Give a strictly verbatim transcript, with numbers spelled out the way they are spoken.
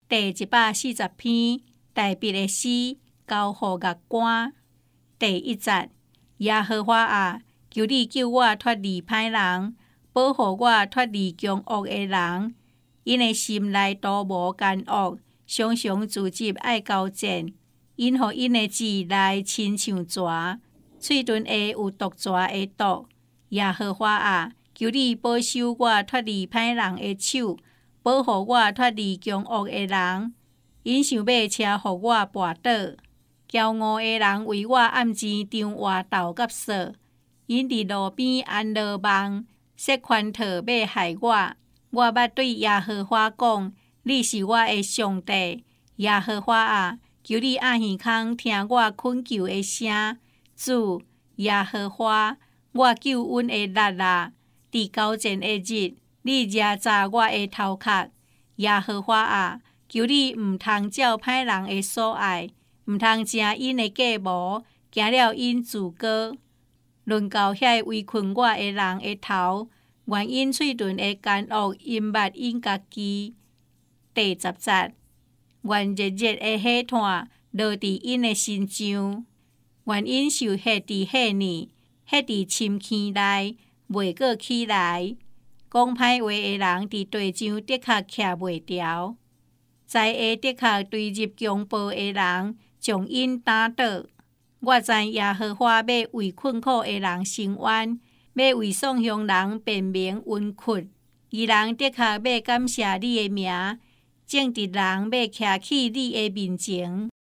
第一百四十篇大笔的诗交互乐官。第一节，耶和华啊，求你救我脱离歹人，保护我脱离凶恶的人。因的心内都无奸恶，常常自执爱交战。因互因的字内亲像蛇，喙唇下有毒蛇的毒。耶和华啊，求你保守我脱离歹人的手，保护我脱离凶恶的人。因想要车互我绊倒，骄傲的人为我暗钱张活斗甲索。因伫路边安落网，设圈套要害我。我捌对耶和华讲：你是我的上帝。耶和华啊，求你按耳孔听我恳求的声。主耶和华，我救恩的力啊，伫交战的日，你惹炸我的头壳。耶和华啊，求你毋通照歹人的所爱，毋通食因的计谋，行了因自高。论到遐围困我的人的头，愿因喙唇的奸恶隐捌因家己。第十节，愿热热的火炭落伫因的身上，愿因受吓伫遐年，吓伫深坑内，袂过起来。讲歹话的人伫地上的确徛袂牢，在下的确对入强暴的人，将因打倒。我知耶和华要为困苦的人伸冤，要为丧凶人辩明冤屈。义人的确要感谢你的名，正直人要徛起你的面前。